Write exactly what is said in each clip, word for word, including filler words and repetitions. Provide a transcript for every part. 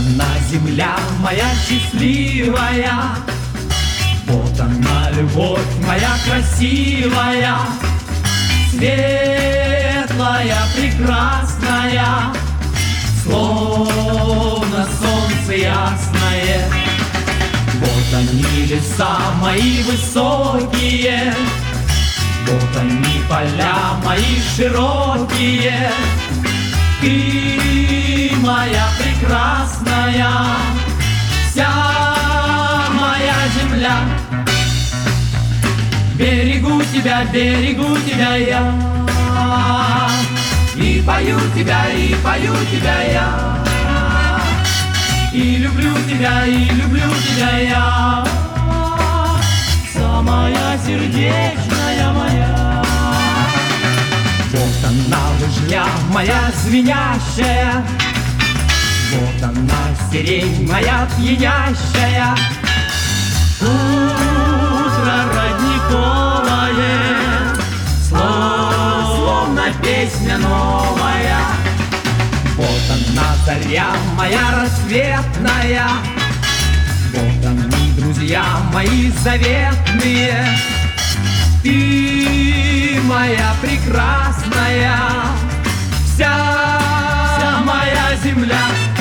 она, земля моя счастливая, вот она, любовь моя красивая, светлая, прекрасная, словно солнце ясное. Вот они, леса мои высокие, вот они, поля мои широкие. Ты моя прекрасная, вся моя земля. Берегу тебя, берегу тебя я, и пою тебя, и пою тебя я, и люблю тебя, и люблю тебя я, самая сердечная моя. Вот она, лыжня моя звенящая, вот она, сирень моя пьянящая. Утро родниковое, словно песня новая. Вот она, заря моя рассветная, вот они, друзья мои заветные. Ты моя прекрасная, вся, вся моя земля.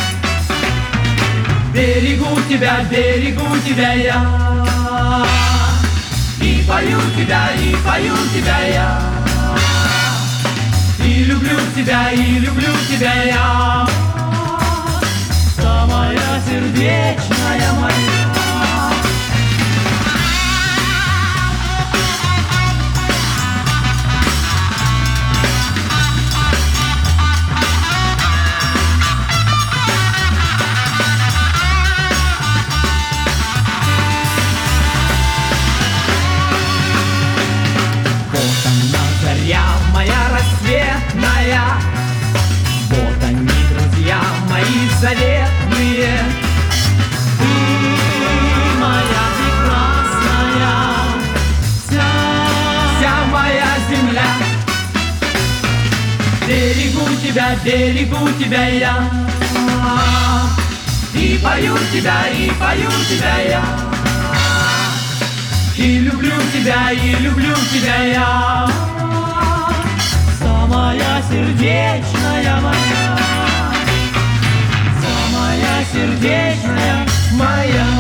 Берегу тебя, берегу тебя я, и пою тебя, и пою тебя я, и люблю тебя, и люблю тебя я, самая сердечная моя. Моя рассветная, вот они, друзья мои заветные. Ты моя прекрасная, вся, вся моя земля. Берегу тебя, берегу тебя я, и пою тебя, и пою тебя я, и люблю тебя, и люблю тебя я, самая сердечная моя, самая сердечная моя.